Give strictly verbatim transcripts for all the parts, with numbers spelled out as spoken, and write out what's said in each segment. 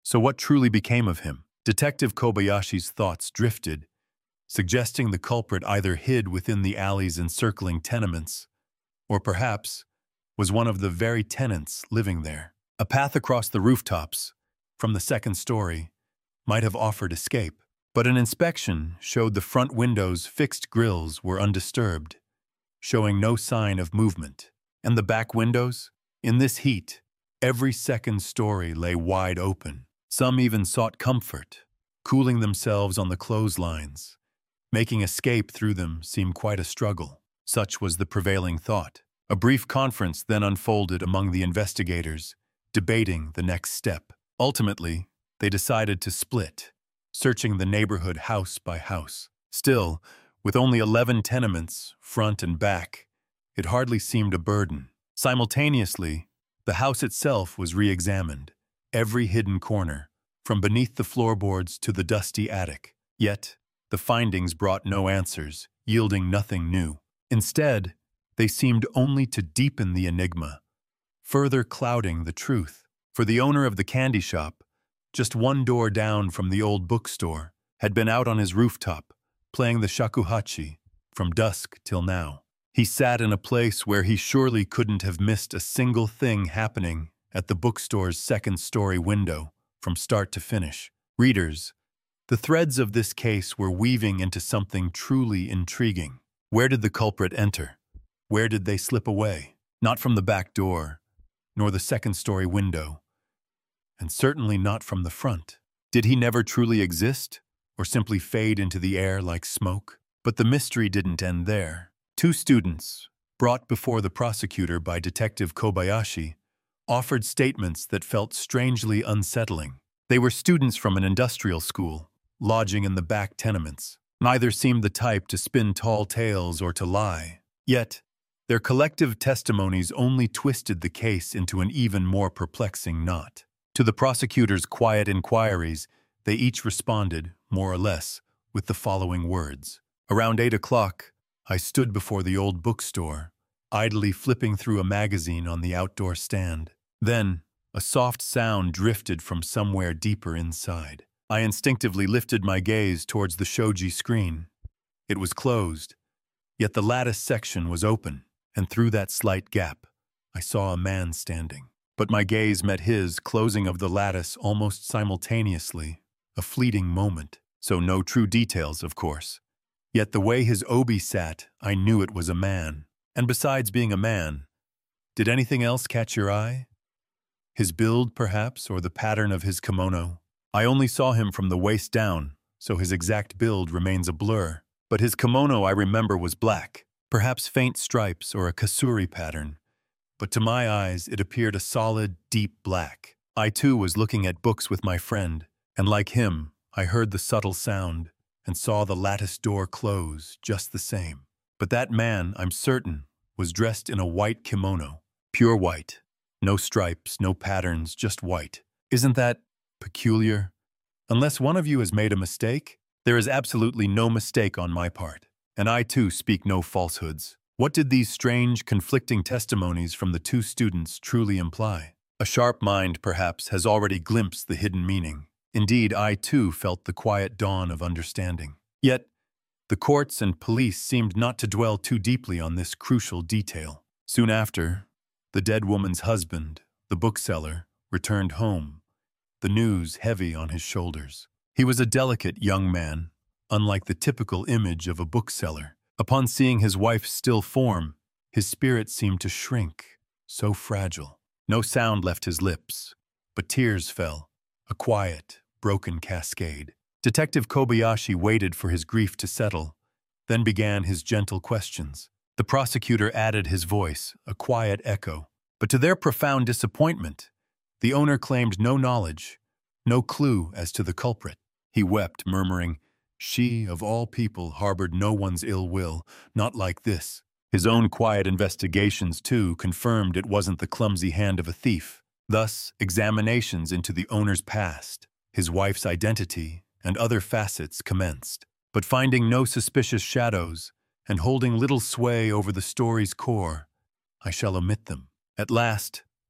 So what truly became of him? Detective Kobayashi's thoughts drifted, suggesting the culprit either hid within the alley's encircling tenements, or perhaps was one of the very tenants living there. A path across the rooftops, from the second story, might have offered escape, but an inspection showed the front windows' fixed grills were undisturbed, showing no sign of movement. And the back windows? In this heat, every second story lay wide open. Some even sought comfort, cooling themselves on the clotheslines, making escape through them seem quite a struggle. Such was the prevailing thought. A brief conference then unfolded among the investigators, debating the next step. Ultimately, they decided to split, searching the neighborhood house by house. Still, with only eleven tenements, front and back, it hardly seemed a burden. Simultaneously, the house itself was re-examined, every hidden corner, from beneath the floorboards to the dusty attic. Yet, the findings brought no answers, yielding nothing new. Instead, they seemed only to deepen the enigma, further clouding the truth. For the owner of the candy shop, just one door down from the old bookstore, had been out on his rooftop, playing the shakuhachi, from dusk till now. He sat in a place where he surely couldn't have missed a single thing happening at the bookstore's second-story window, from start to finish. Readers, the threads of this case were weaving into something truly intriguing. Where did the culprit enter? Where did they slip away? Not from the back door, nor the second-story window, and certainly not from the front. Did he never truly exist, or simply fade into the air like smoke? But the mystery didn't end there. Two students, brought before the prosecutor by Detective Kobayashi, offered statements that felt strangely unsettling. They were students from an industrial school, lodging in the back tenements. Neither seemed the type to spin tall tales or to lie. Yet, their collective testimonies only twisted the case into an even more perplexing knot. To the prosecutor's quiet inquiries, they each responded, more or less, with the following words. Around eight o'clock, I stood before the old bookstore, idly flipping through a magazine on the outdoor stand. Then, a soft sound drifted from somewhere deeper inside. I instinctively lifted my gaze towards the shoji screen. It was closed, yet the lattice section was open, and through that slight gap, I saw a man standing. But my gaze met his, closing of the lattice almost simultaneously, a fleeting moment, so no true details, of course. Yet the way his obi sat, I knew it was a man. And besides being a man, did anything else catch your eye? His build, perhaps, or the pattern of his kimono? I only saw him from the waist down, so his exact build remains a blur. But his kimono, I remember, was black, perhaps faint stripes or a kasuri pattern. But to my eyes, it appeared a solid, deep black. I too was looking at books with my friend, and like him, I heard the subtle sound and saw the lattice door close just the same. But that man, I'm certain, was dressed in a white kimono, pure white. No stripes, no patterns, just white. Isn't that peculiar? Unless one of you has made a mistake, there is absolutely no mistake on my part, and I too speak no falsehoods. What did these strange, conflicting testimonies from the two students truly imply? A sharp mind, perhaps, has already glimpsed the hidden meaning. Indeed, I too felt the quiet dawn of understanding. Yet, the courts and police seemed not to dwell too deeply on this crucial detail. Soon after, the dead woman's husband, the bookseller, returned home, the news heavy on his shoulders. He was a delicate young man, unlike the typical image of a bookseller. Upon seeing his wife's still form, his spirit seemed to shrink, so fragile. No sound left his lips, but tears fell, a quiet, broken cascade. Detective Kobayashi waited for his grief to settle, then began his gentle questions. The prosecutor added his voice, a quiet echo. But to their profound disappointment, the owner claimed no knowledge, no clue as to the culprit. He wept, murmuring, "She, of all people, harbored no one's ill will, not like this." His own quiet investigations, too, confirmed it wasn't the clumsy hand of a thief. Thus, examinations into the owner's past, his wife's identity, and other facets commenced. But finding no suspicious shadows, and holding little sway over the story's core, I shall omit them. At last,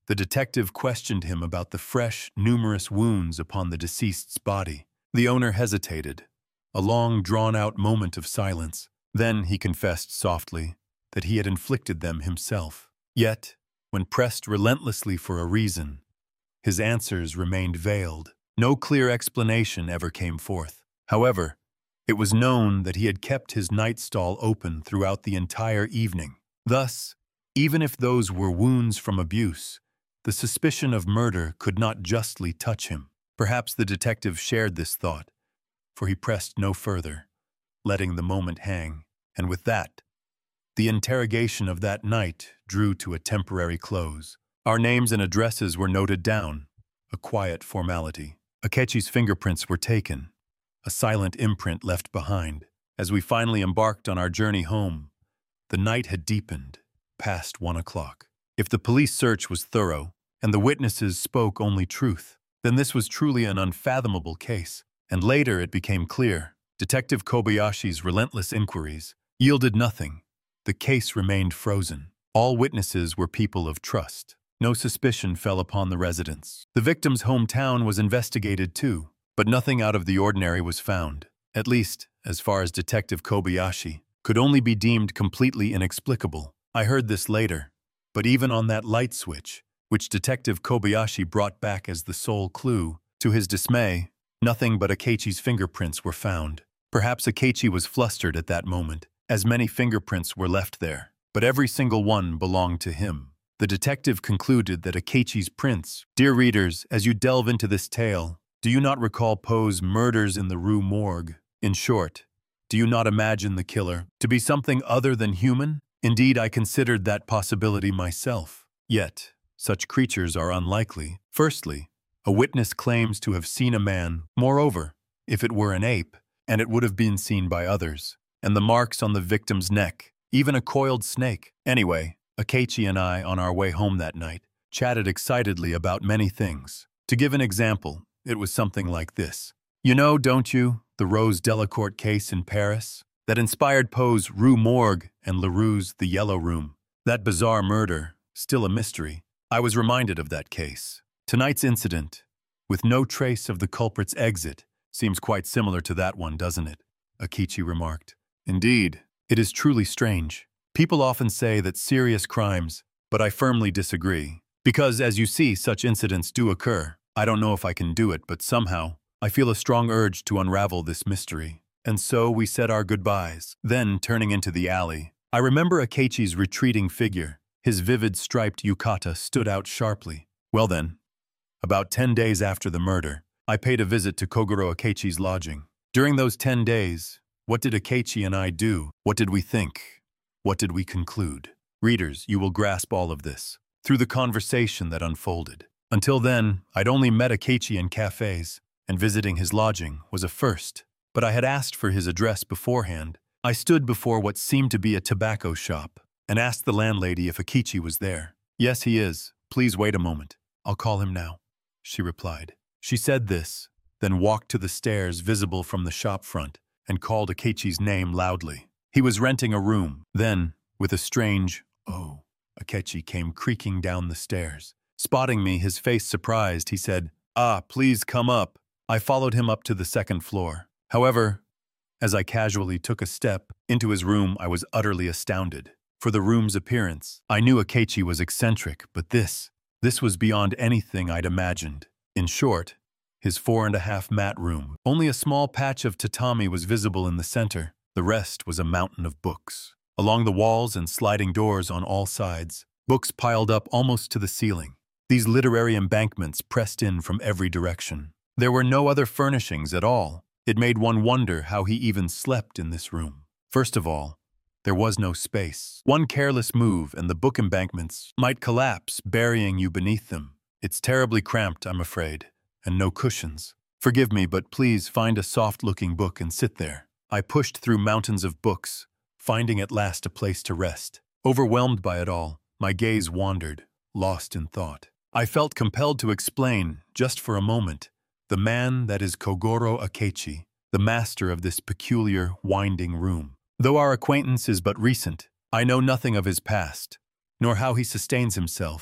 The detective questioned him about the fresh, numerous wounds upon the deceased's body. The owner hesitated. A long, drawn-out moment of silence. Then he confessed softly that he had inflicted them himself. Yet, when pressed relentlessly for a reason, his answers remained veiled. No clear explanation ever came forth. However, it was known that he had kept his night stall open throughout the entire evening. Thus, even if those were wounds from abuse, the suspicion of murder could not justly touch him. Perhaps the detective shared this thought, for he pressed no further, letting the moment hang. And with that, the interrogation of that night drew to a temporary close. Our names and addresses were noted down, a quiet formality. Akechi's fingerprints were taken, a silent imprint left behind. As we finally embarked on our journey home, the night had deepened, past one o'clock. If the police search was thorough, and the witnesses spoke only truth, then this was truly an unfathomable case. And later it became clear, Detective Kobayashi's relentless inquiries yielded nothing. The case remained frozen. All witnesses were people of trust. No suspicion fell upon the residents. The victim's hometown was investigated too, but nothing out of the ordinary was found. At least, as far as Detective Kobayashi could only be deemed completely inexplicable. I heard this later, but even on that light switch, which Detective Kobayashi brought back as the sole clue, to his dismay, nothing but Akechi's fingerprints were found. Perhaps Akechi was flustered at that moment, as many fingerprints were left there, but every single one belonged to him. The detective concluded that Akechi's prints— Dear readers, as you delve into this tale, do you not recall Poe's Murders in the Rue Morgue? In short, do you not imagine the killer to be something other than human? Indeed, I considered that possibility myself. Yet, such creatures are unlikely. Firstly, a witness claims to have seen a man. Moreover, if it were an ape, and it would have been seen by others, and the marks on the victim's neck, even a coiled snake. Anyway, Akechi and I, on our way home that night, chatted excitedly about many things. To give an example, it was something like this. You know, don't you, the Rose Delacourt case in Paris? That inspired Poe's Rue Morgue and Leroux's The Yellow Room. That bizarre murder, still a mystery. I was reminded of that case. Tonight's incident, with no trace of the culprit's exit, seems quite similar to that one, doesn't it? Akechi remarked. Indeed, it is truly strange. People often say that serious crimes, but I firmly disagree. Because, as you see, such incidents do occur. I don't know if I can do it, but somehow, I feel a strong urge to unravel this mystery. And so we said our goodbyes. Then, turning into the alley, I remember Akechi's retreating figure. His vivid striped yukata stood out sharply. Well then, about ten days after the murder, I paid a visit to Kogoro Akechi's lodging. During those ten days, what did Akechi and I do? What did we think? What did we conclude? Readers, you will grasp all of this through the conversation that unfolded. Until then, I'd only met Akechi in cafes, and visiting his lodging was a first. But I had asked for his address beforehand. I stood before what seemed to be a tobacco shop, and asked the landlady if Akechi was there. Yes, he is. Please wait a moment. I'll call him now, she replied. She said this, then walked to the stairs visible from the shop front, and called Akechi's name loudly. He was renting a room. Then, with a strange, "Oh," Akechi came creaking down the stairs. Spotting me, his face surprised, he said, "Ah, please come up." I followed him up to the second floor. However, as I casually took a step into his room, I was utterly astounded. For the room's appearance, I knew Akechi was eccentric, but this, this was beyond anything I'd imagined. In short, his four and a half mat room. Only a small patch of tatami was visible in the center. The rest was a mountain of books. Along the walls and sliding doors on all sides, books piled up almost to the ceiling. These literary embankments pressed in from every direction. There were no other furnishings at all. It made one wonder how he even slept in this room. First of all, there was no space. One careless move and the book embankments might collapse, burying you beneath them. It's terribly cramped, I'm afraid, and no cushions. Forgive me, but please find a soft-looking book and sit there. I pushed through mountains of books, finding at last a place to rest. Overwhelmed by it all, my gaze wandered, lost in thought. I felt compelled to explain, just for a moment, the man that is Kogoro Akechi, the master of this peculiar, winding room. Though our acquaintance is but recent, I know nothing of his past, nor how he sustains himself,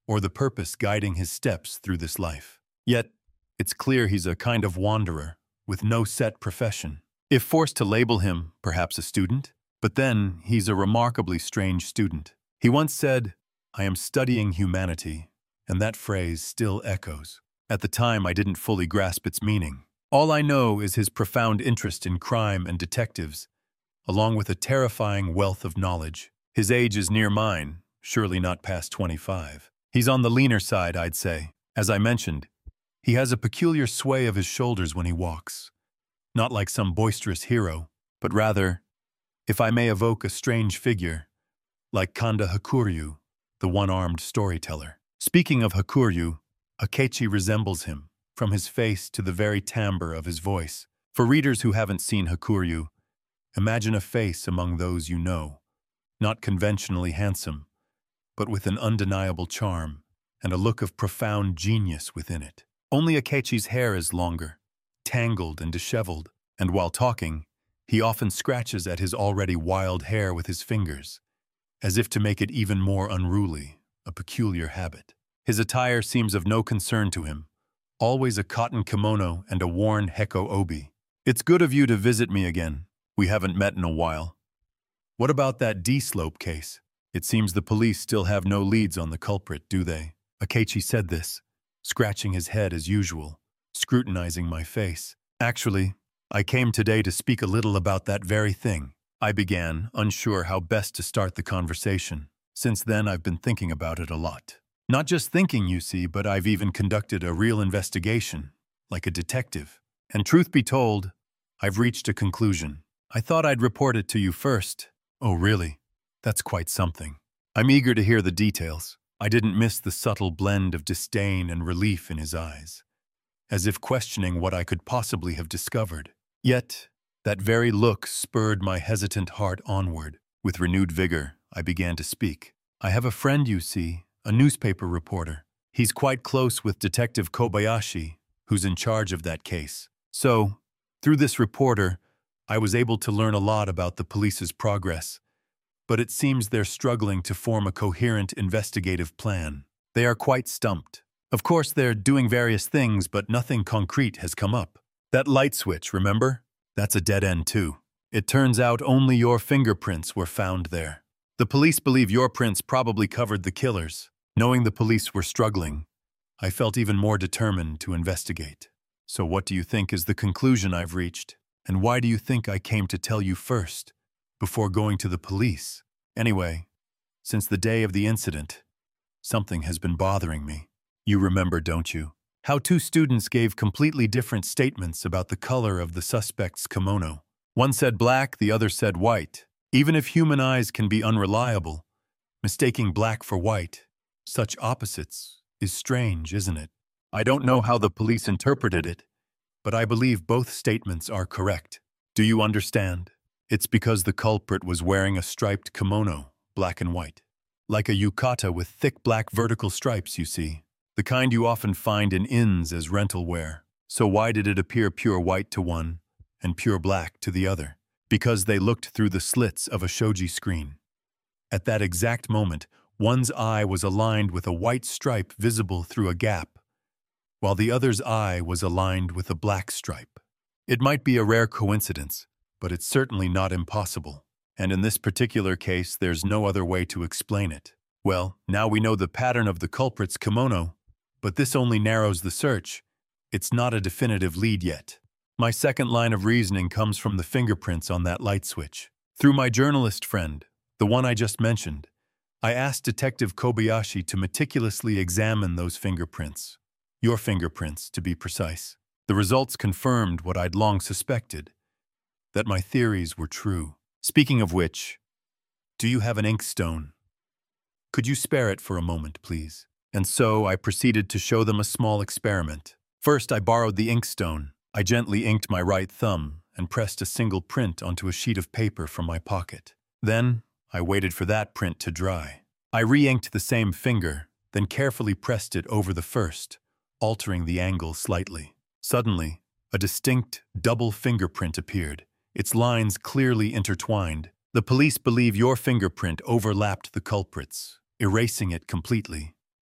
or the purpose guiding his steps through this life. Yet, it's clear he's a kind of wanderer, with no set profession. If forced to label him, perhaps a student, but then he's a remarkably strange student. He once said, "I am studying humanity," and that phrase still echoes. At the time, I didn't fully grasp its meaning. All I know is his profound interest in crime and detectives, along with a terrifying wealth of knowledge. His age is near mine, surely not past twenty-five. He's on the leaner side, I'd say. As I mentioned, he has a peculiar sway of his shoulders when he walks. Not like some boisterous hero, but rather, if I may evoke a strange figure, like Kanda Hakuryu, the one-armed storyteller. Speaking of Hakuryu, Akechi resembles him, from his face to the very timbre of his voice. For readers who haven't seen Hakuryu, imagine a face among those you know, not conventionally handsome, but with an undeniable charm and a look of profound genius within it. Only Akechi's hair is longer, tangled and disheveled, and while talking, he often scratches at his already wild hair with his fingers, as if to make it even more unruly, a peculiar habit. His attire seems of no concern to him, always a cotton kimono and a worn heko obi. "It's good of you to visit me again. We haven't met in a while. What about that D-Slope case? It seems the police still have no leads on the culprit, do they?" Akechi said this, scratching his head as usual, scrutinizing my face. "Actually, I came today to speak a little about that very thing," I began, unsure how best to start the conversation. Since then, I've been thinking about it a lot. Not just thinking, you see, but I've even conducted a real investigation, like a detective. And truth be told, I've reached a conclusion. I thought I'd report it to you first. Oh, really? That's quite something. I'm eager to hear the details. I didn't miss the subtle blend of disdain and relief in his eyes, as if questioning what I could possibly have discovered. Yet, that very look spurred my hesitant heart onward. With renewed vigor, I began to speak. "I have a friend, you see, a newspaper reporter. He's quite close with Detective Kobayashi, who's in charge of that case. So, through this reporter, I was able to learn a lot about the police's progress, but it seems they're struggling to form a coherent investigative plan. They are quite stumped. Of course, they're doing various things, but nothing concrete has come up. That light switch, remember? That's a dead end too. It turns out only your fingerprints were found there. The police believe your prints probably covered the killers. Knowing the police were struggling, I felt even more determined to investigate. So what do you think is the conclusion I've reached? And why do you think I came to tell you first, before going to the police? Anyway, since the day of the incident, something has been bothering me. You remember, don't you? How two students gave completely different statements about the color of the suspect's kimono. One said black, the other said white. Even if human eyes can be unreliable, mistaking black for white, such opposites, is strange, isn't it? I don't know how the police interpreted it, but I believe both statements are correct. Do you understand? It's because the culprit was wearing a striped kimono, black and white. Like a yukata with thick black vertical stripes, you see. The kind you often find in inns as rental wear. So why did it appear pure white to one and pure black to the other? Because they looked through the slits of a shoji screen. At that exact moment, one's eye was aligned with a white stripe visible through a gap, while the other's eye was aligned with a black stripe. It might be a rare coincidence, but it's certainly not impossible. And in this particular case, there's no other way to explain it. Well, now we know the pattern of the culprit's kimono, but this only narrows the search. It's not a definitive lead yet. My second line of reasoning comes from the fingerprints on that light switch. Through my journalist friend, the one I just mentioned, I asked Detective Kobayashi to meticulously examine those fingerprints. Your fingerprints, to be precise. The results confirmed what I'd long suspected, that my theories were true. Speaking of which, do you have an inkstone? Could you spare it for a moment, please? And so I proceeded to show them a small experiment. First, I borrowed the inkstone. I gently inked my right thumb and pressed a single print onto a sheet of paper from my pocket. Then, I waited for that print to dry. I re-inked the same finger, then carefully pressed it over the first, altering the angle slightly. Suddenly, a distinct double fingerprint appeared, its lines clearly intertwined. The police believe your fingerprint overlapped the culprit's, erasing it completely.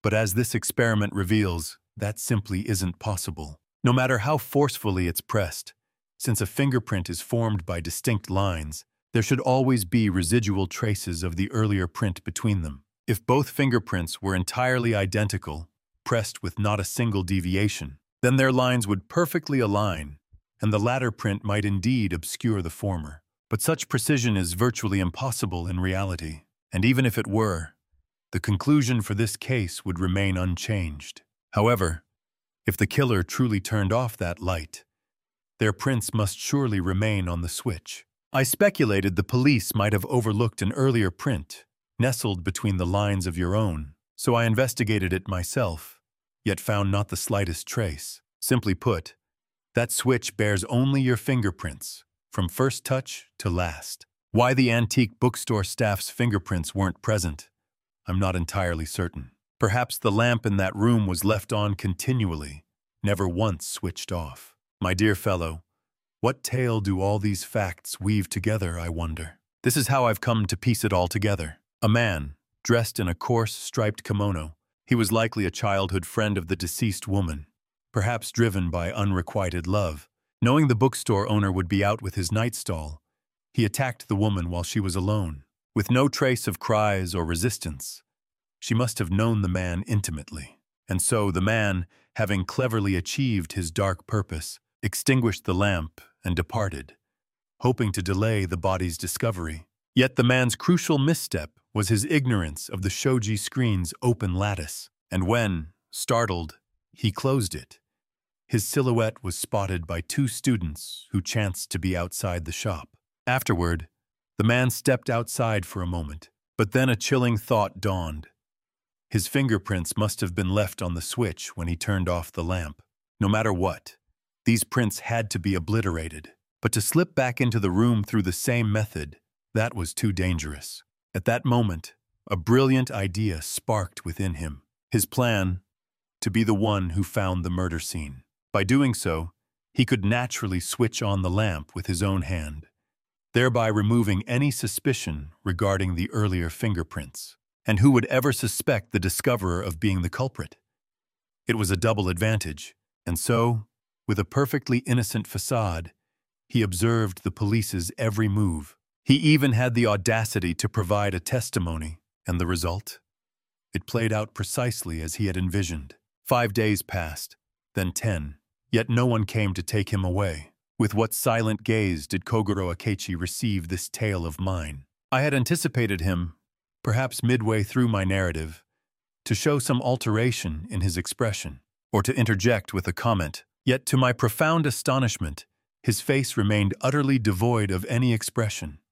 But as this experiment reveals, that simply isn't possible. No matter how forcefully it's pressed, since a fingerprint is formed by distinct lines, there should always be residual traces of the earlier print between them. If both fingerprints were entirely identical, pressed with not a single deviation, then their lines would perfectly align, and the latter print might indeed obscure the former. But such precision is virtually impossible in reality, and even if it were, the conclusion for this case would remain unchanged. However, if the killer truly turned off that light, their prints must surely remain on the switch. I speculated the police might have overlooked an earlier print, nestled between the lines of your own, so I investigated it myself, yet found not the slightest trace. Simply put, that switch bears only your fingerprints, from first touch to last. Why the antique bookstore staff's fingerprints weren't present, I'm not entirely certain. Perhaps the lamp in that room was left on continually, never once switched off. My dear fellow, what tale do all these facts weave together, I wonder? This is how I've come to piece it all together. A man, dressed in a coarse, striped kimono. He was likely a childhood friend of the deceased woman, perhaps driven by unrequited love. Knowing the bookstore owner would be out with his night stall, he attacked the woman while she was alone. With no trace of cries or resistance, she must have known the man intimately. And so the man, having cleverly achieved his dark purpose, extinguished the lamp and departed, hoping to delay the body's discovery. Yet the man's crucial misstep was his ignorance of the shoji screen's open lattice, and when, startled, he closed it, his silhouette was spotted by two students who chanced to be outside the shop. Afterward, the man stepped outside for a moment, but then a chilling thought dawned. His fingerprints must have been left on the switch when he turned off the lamp. No matter what, these prints had to be obliterated. But to slip back into the room through the same method, that was too dangerous. At that moment, a brilliant idea sparked within him. His plan, to be the one who found the murder scene. By doing so, he could naturally switch on the lamp with his own hand, thereby removing any suspicion regarding the earlier fingerprints. And who would ever suspect the discoverer of being the culprit? It was a double advantage, and so, with a perfectly innocent facade, he observed the police's every move. He even had the audacity to provide a testimony, and the result? It played out precisely as he had envisioned. Five days passed, then ten, yet no one came to take him away. With what silent gaze did Kogoro Akechi receive this tale of mine? I had anticipated him, perhaps midway through my narrative, to show some alteration in his expression, or to interject with a comment. Yet to my profound astonishment, his face remained utterly devoid of any expression.